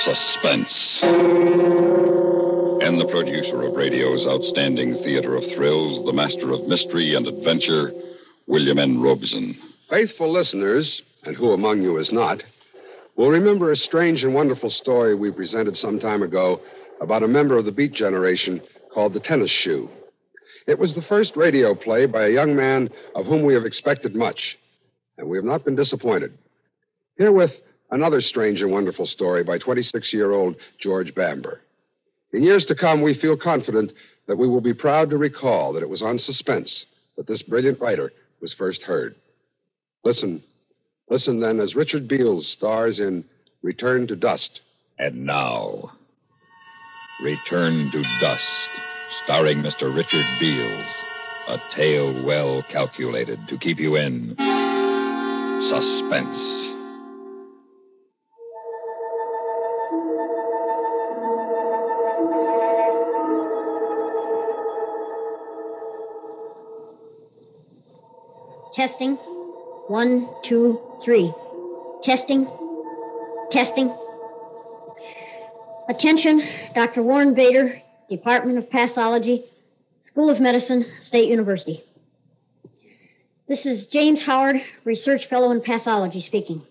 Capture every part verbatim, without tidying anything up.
Suspense. And the producer of radio's outstanding theater of thrills, the master of mystery and adventure, William N. Robson. Faithful listeners, and who among you is not, will remember a strange and wonderful story we presented some time ago about a member of the Beat Generation called the Tennis Shoe. It was the first radio play by a young man of whom we have expected much, and we have not been disappointed. Herewith, another strange and wonderful story by twenty-six-year-old George Bamber. In years to come, we feel confident that we will be proud to recall that it was on Suspense that this brilliant writer was first heard. Listen. Listen, then, as Richard Beals stars in Return to Dust. And now, Return to Dust, starring Mister Richard Beals. A tale well calculated to keep you in suspense. Testing. One, two, three. Testing. Testing. Attention, Doctor Warren Bader, Department of Pathology, School of Medicine, State University. This is James Howard, Research Fellow in Pathology, speaking.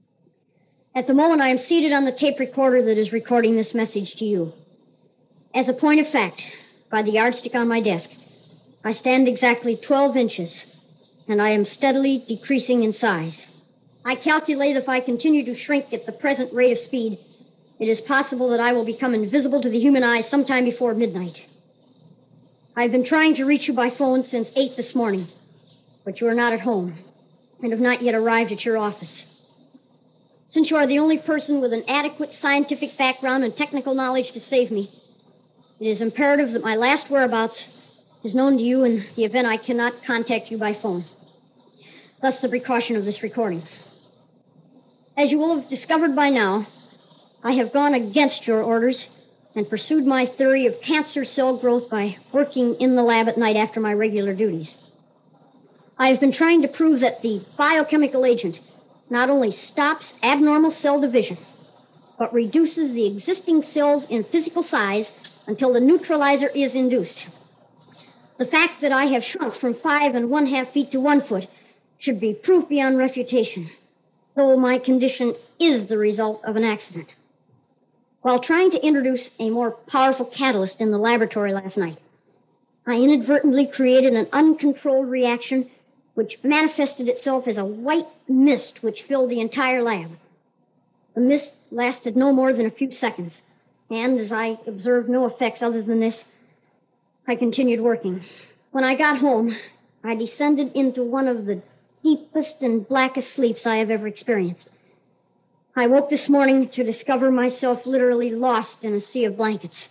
At the moment, I am seated on the tape recorder that is recording this message to you. As a point of fact, by the yardstick on my desk, I stand exactly twelve inches, and I am steadily decreasing in size. I calculate if I continue to shrink at the present rate of speed, it is possible that I will become invisible to the human eye sometime before midnight. I've been trying to reach you by phone since eight this morning, but you are not at home and have not yet arrived at your office. Since you are the only person with an adequate scientific background and technical knowledge to save me, it is imperative that my last whereabouts is known to you in the event I cannot contact you by phone. Thus the precaution of this recording. As you will have discovered by now, I have gone against your orders and pursued my theory of cancer cell growth by working in the lab at night after my regular duties. I have been trying to prove that the biochemical agent not only stops abnormal cell division, but reduces the existing cells in physical size until the neutralizer is induced. The fact that I have shrunk from five and one-half feet to one foot should be proof beyond refutation, though my condition is the result of an accident. While trying to introduce a more powerful catalyst in the laboratory last night, I inadvertently created an uncontrolled reaction which manifested itself as a white mist which filled the entire lab. The mist lasted no more than a few seconds, and as I observed no effects other than this, I continued working. When I got home, I descended into one of the deepest and blackest sleeps I have ever experienced. I woke this morning to discover myself literally lost in a sea of blankets.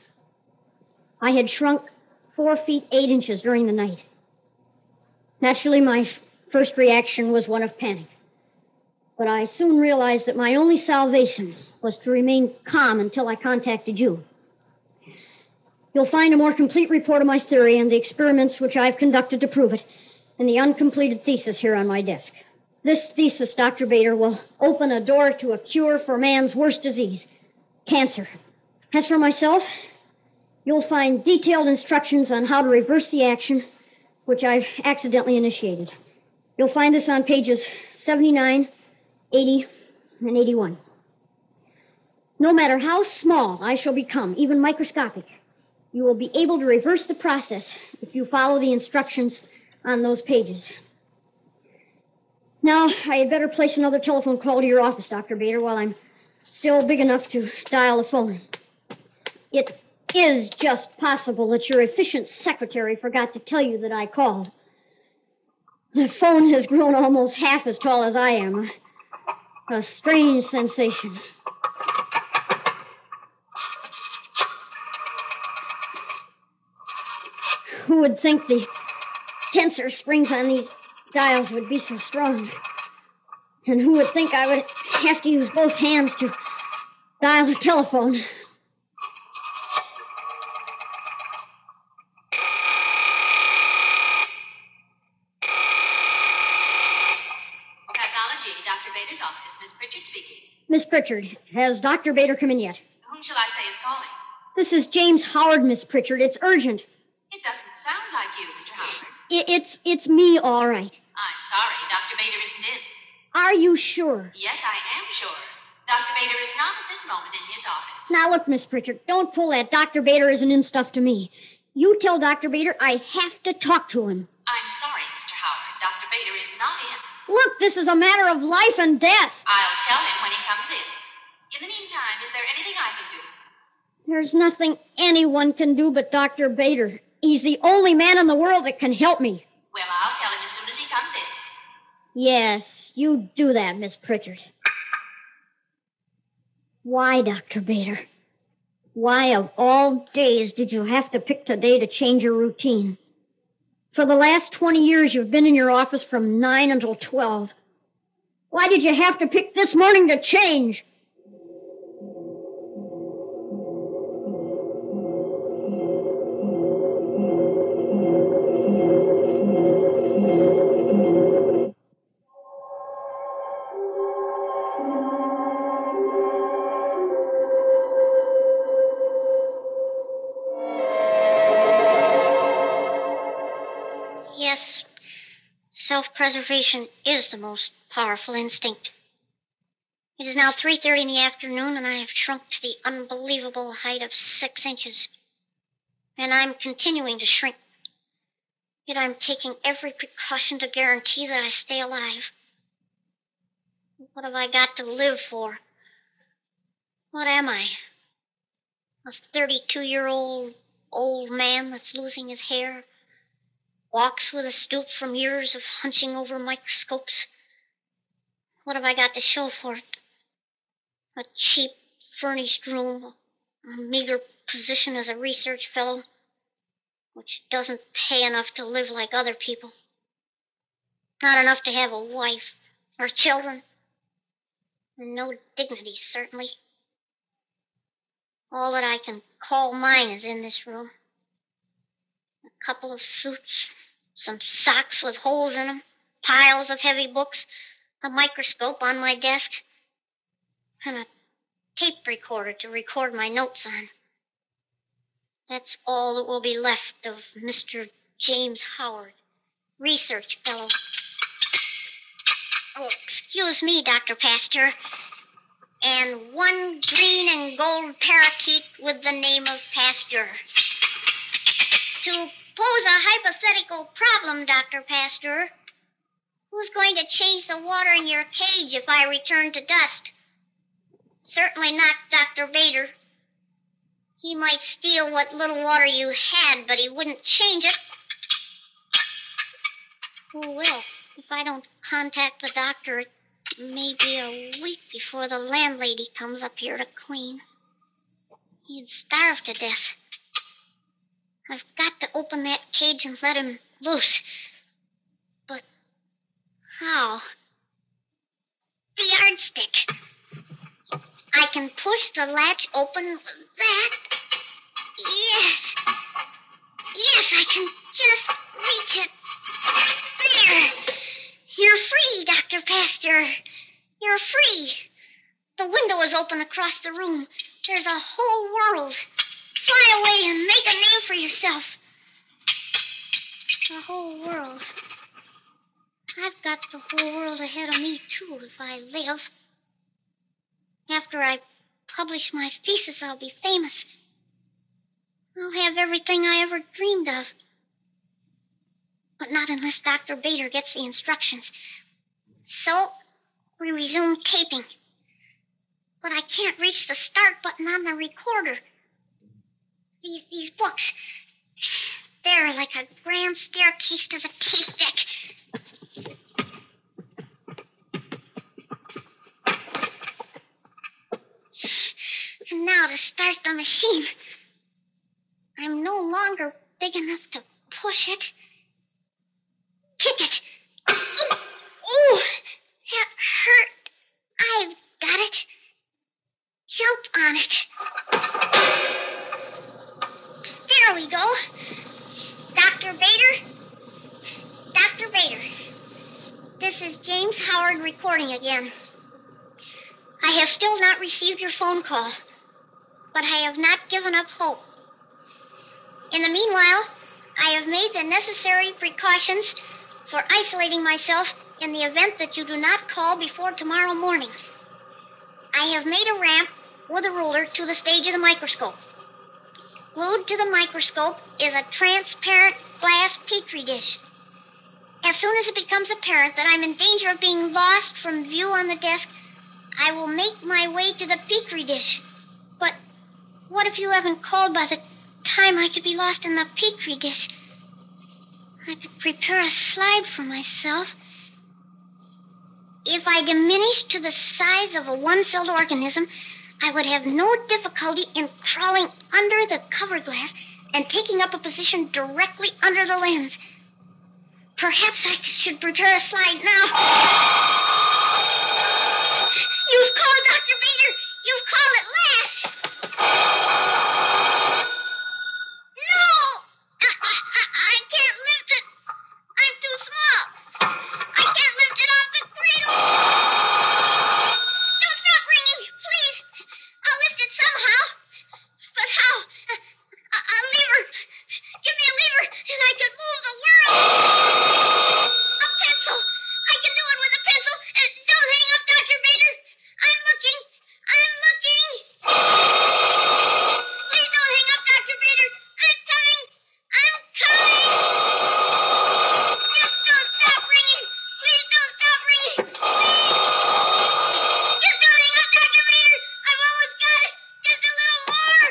I had shrunk four feet eight inches during the night. Naturally, my f- first reaction was one of panic. But I soon realized that my only salvation was to remain calm until I contacted you. You'll find a more complete report of my theory and the experiments which I've conducted to prove it in the uncompleted thesis here on my desk. This thesis, Doctor Bader, will open a door to a cure for man's worst disease, cancer. As for myself, you'll find detailed instructions on how to reverse the action which I've accidentally initiated. You'll find this on pages seventy-nine, eighty, and eighty-one. No matter how small I shall become, even microscopic, you will be able to reverse the process if you follow the instructions on those pages. Now, I had better place another telephone call to your office, Doctor Bader, while I'm still big enough to dial the phone. It is just possible that your efficient secretary forgot to tell you that I called. The phone has grown almost half as tall as I am. A strange sensation. Who would think the tensor springs on these dials would be so strong? And who would think I would have to use both hands to dial the telephone? Pathology, Doctor Bader's office. Miss Pritchard speaking. Miss Pritchard, has Doctor Bader come in yet? Whom shall I say is calling? This is James Howard, Miss Pritchard. It's urgent. It doesn't sound like you, Mister Howard. I- it's it's me, all right. I'm sorry. Doctor Bader isn't in. Are you sure? Yes, I am sure. Doctor Bader is not at this moment in his office. Now, look, Miss Pritchard, don't pull that Doctor Bader isn't in stuff to me. You tell Doctor Bader I have to talk to him. I'm sorry, Mister Howard. Doctor Bader is not in. Look, this is a matter of life and death. I'll tell him when he comes in. In the meantime, is there anything I can do? There's nothing anyone can do but Doctor Bader. He's the only man in the world that can help me. Well, I'll tell him as soon as he comes in. Yes, you do that, Miss Pritchard. Why, Doctor Bader? Why, of all days, did you have to pick today to change your routine? For the last twenty years, you've been in your office from nine until twelve. Why did you have to pick this morning to change? Yes, self-preservation is the most powerful instinct. It is now three thirty in the afternoon, and I have shrunk to the unbelievable height of six inches. And I'm continuing to shrink. Yet I'm taking every precaution to guarantee that I stay alive. What have I got to live for? What am I? A thirty-two-year-old old man that's losing his hair? Walks with a stoop from years of hunching over microscopes? What have I got to show for it? A cheap, furnished room, a meager position as a research fellow, which doesn't pay enough to live like other people. Not enough to have a wife or children, and no dignity, certainly. All that I can call mine is in this room. A couple of suits, some socks with holes in them, piles of heavy books, a microscope on my desk, and a tape recorder to record my notes on. That's all that will be left of Mister James Howard, research fellow. Oh, excuse me, Doctor Pasteur. And one green and gold parakeet with the name of Pasteur. To pose a hypothetical problem, Doctor Pasteur, who's going to change the water in your cage if I return to dust? Certainly not Doctor Bader. He might steal what little water you had, but he wouldn't change it. Who will? If I don't contact the doctor, it may be a week before the landlady comes up here to clean. He'd starve to death. I've got to open that cage and let him loose. But how? The yardstick. I can push the latch open with that. Yes. Yes, I can just reach it. There. You're free, Doctor Pasteur. You're free. The window is open across the room. There's a whole world. Fly away and make a name for yourself. The whole world. I've got the whole world ahead of me, too, if I live. After I publish my thesis, I'll be famous. I'll have everything I ever dreamed of. But not unless Doctor Bader gets the instructions. So, we resume taping. But I can't reach the start button on the recorder. These, these books, they're like a grand staircase to the tape deck. And now to start the machine. I'm no longer big enough to push it. Kick it. Oh, that hurt. I've got it. Jump on it. There we go. Doctor Bader? Doctor Bader. This is James Howard recording again. I have still not received your phone call. but I have not given up hope. In the meanwhile, I have made the necessary precautions for isolating myself in the event that you do not call before tomorrow morning. I have made a ramp with a ruler to the stage of the microscope. Glued to the microscope is a transparent glass petri dish. As soon as it becomes apparent that I'm in danger of being lost from view on the desk, I will make my way to the petri dish. But what if you haven't called by the time I could be lost in the petri dish? I could prepare a slide for myself. If I diminished to the size of a one-celled organism, I would have no difficulty in crawling under the cover glass and taking up a position directly under the lens. Perhaps I should prepare a slide now. You've called, Doctor Bader. You've called at last. No! I, I, I can't lift it. I'm too small. I can't lift it off the cradle. Don't stop ringing, please. I'll lift it somehow. But how? A, a lever. Give me a lever, and I could move the world. A pencil. I can do it with a pencil. Uh, don't hang up, Doctor Bader. I'm looking. I'm looking. Please don't hang up, Doctor Bader. I'm coming. I'm coming. Just don't stop ringing. Please don't stop ringing. Please. Just don't hang up, Doctor Bader. I've almost got it. Just a little more.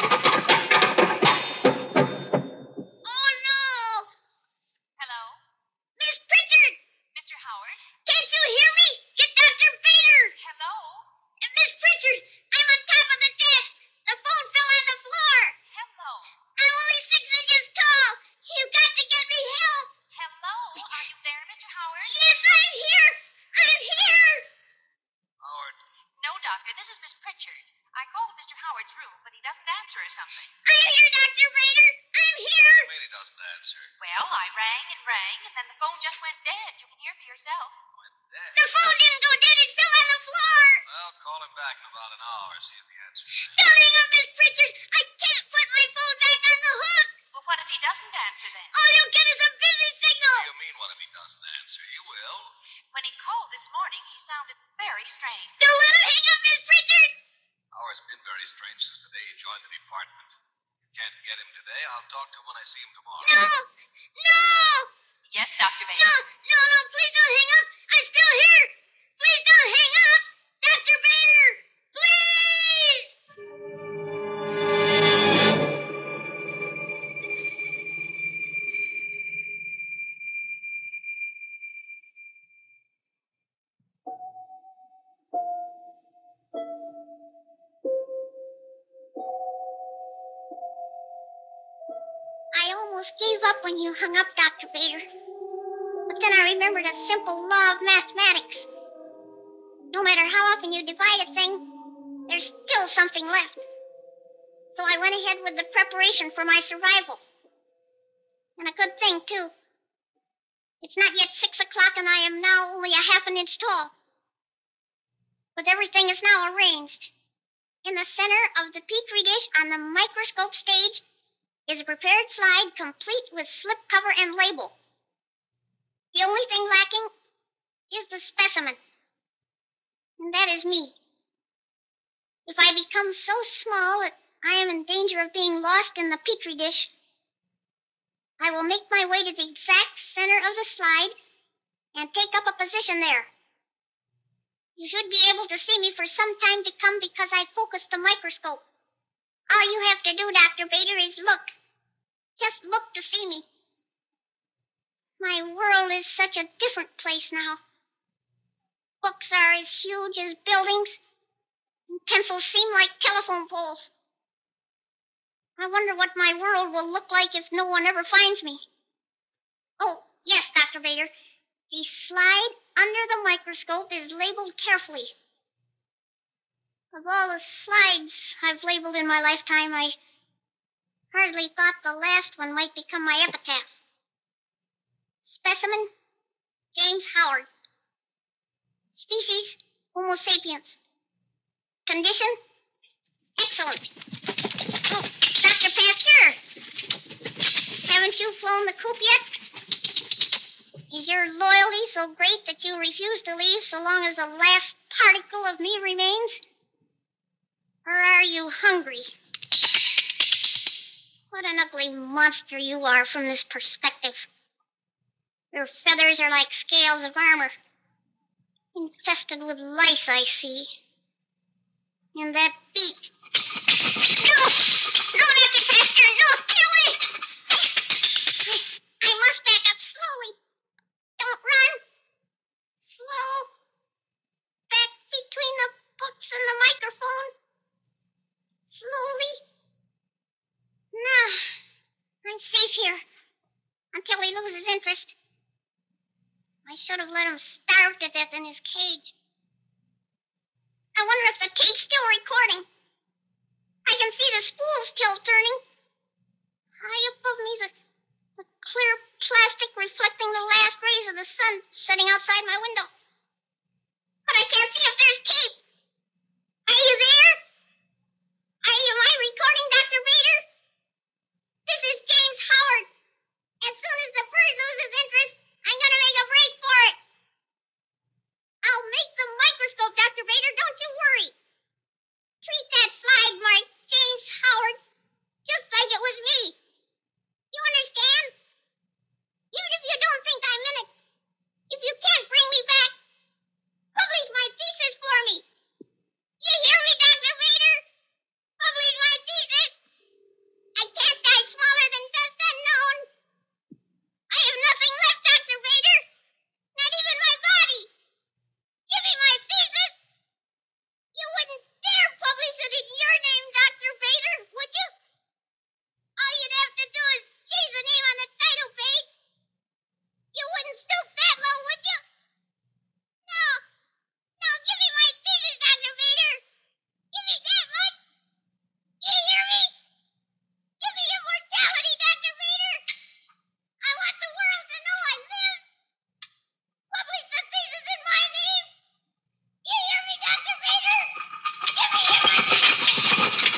Oh, no. Hello? Miss Pritchard. Mister Howard? Can't you hear me? Get Doctor Bader. Hello? Uh, Miss Pritchard, I'm on top of the desk. The phone fell on the floor. Hello? I'm only six inches tall. You've got to get me help. Hello? Are you there, Mister Howard? Yes, I'm here. I'm here. Howard, No, Doctor. This is Miss Pritchard. I called Mister Howard's room, but he doesn't answer or something. I'm here, Doctor Bader. I'm here. I mean he doesn't answer. Well, I rang and rang, and then the phone just went dead. You can hear for yourself. Went dead. The phone didn't go dead. It fell on the floor. Well, call him back in about an hour, see if he answers. Don't hang up, Miss Pritchard. I can't put my phone back on the hook. Well, what if he doesn't answer then? All you'll get is a busy signal. What do you mean what if he doesn't answer? He will. When he called this morning, he sounded very strange. Don't let him hang up, Miss Pritchard. Howard's been very strange since the day he joined the department. You can't get him today. I'll talk to him when I see him tomorrow. No. No. Yes, Doctor No, Bader. no, no, please don't hang up. I'm still here. Please don't hang up. Doctor Bader, please. I almost gave up when you hung up, Doctor Bader. But then I remembered a simple law of mathematics. No matter how often you divide a thing, there's still something left. So I went ahead with the preparation for my survival. And a good thing, too. It's not yet six o'clock, and I am now only a half an inch tall. But everything is now arranged. In the center of the petri dish on the microscope stage is a prepared slide complete with slip cover and label. The only thing lacking is the specimen. And that is me. If I become so small that I am in danger of being lost in the petri dish, I will make my way to the exact center of the slide and take up a position there. You should be able to see me for some time to come because I focused the microscope. All you have to do, Doctor Bader, is look. Just look to see me. My world is such a different place now. Books are as huge as buildings, and pencils seem like telephone poles. I wonder what my world will look like if no one ever finds me. Oh, yes, Doctor Bader. The slide under the microscope is labeled carefully. Of all the slides I've labeled in my lifetime, I hardly thought the last one might become my epitaph. Specimen, James Howard. Species, Homo sapiens. Condition, Excellent. Oh, Doctor Pasteur. Haven't you flown the coop yet? Is your loyalty so great that you refuse to leave so long as the last particle of me remains? Or are you hungry? What an ugly monster you are from this perspective. Your feathers are like scales of armor, infested with lice, I see. And that beak. No! No, Doctor Pasteur, no! Stay away! I, I must back up slowly. Don't run. Slow. Back between the books and the microphone. Slowly. Now, I'm safe here until he loses interest. I should have let him starve to death in his cage. I wonder if the tape's still recording. I can see the spools still turning. High above me, the, the clear plastic reflecting the last rays of the sun setting outside my window. But I can't see if there's tape. Are you there? Are you my recording, Doctor Vader? This is James Howard. As soon as the bird loses interest, I'm going to make a break for it. I'll make the microscope, Doctor Vader. Don't you worry. Treat that slide mark, James Howard, just like it was me. You understand? Even if you don't think I'm in it, if you can't bring me back, publish my thesis for me. You hear me, Doctor Vader? Publish my thesis. I can't die smaller than dust unknown. I have nothing left, Doctor Vader. Not even my body. Give me my thesis. You wouldn't dare publish it in your name, Doctor Vader, would you? All you'd have to do is change the name on the title page. You wouldn't stoop that low, would you? No. No, give me my thesis, Doctor Vader. Give me that much. You hear me? Give me immortality, Doctor Vader. I want the world to know I live. Publish the thesis in my name. You hear me, Doctor Vader? Give me immortality.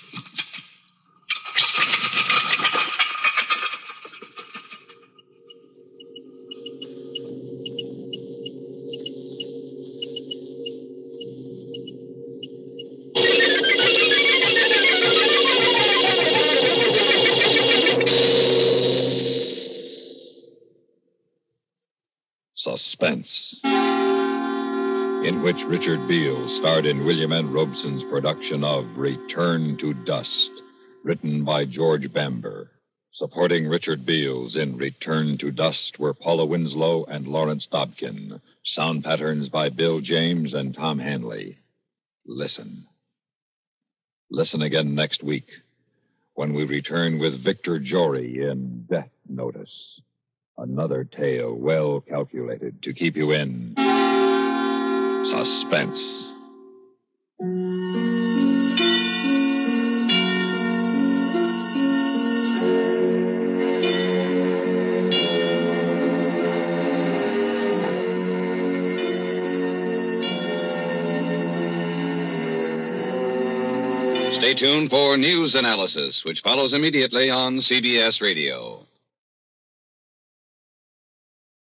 Suspense, in which Richard Beals starred in William N. Robeson's production of Return to Dust, written by George Bamber. Supporting Richard Beals in Return to Dust were Paula Winslow and Lawrence Dobkin. Sound patterns by Bill James and Tom Hanley. Listen. Listen again next week when we return with Victor Jory in Death Notice. Another tale well calculated to keep you in suspense. Stay tuned for news analysis, which follows immediately on C B S Radio.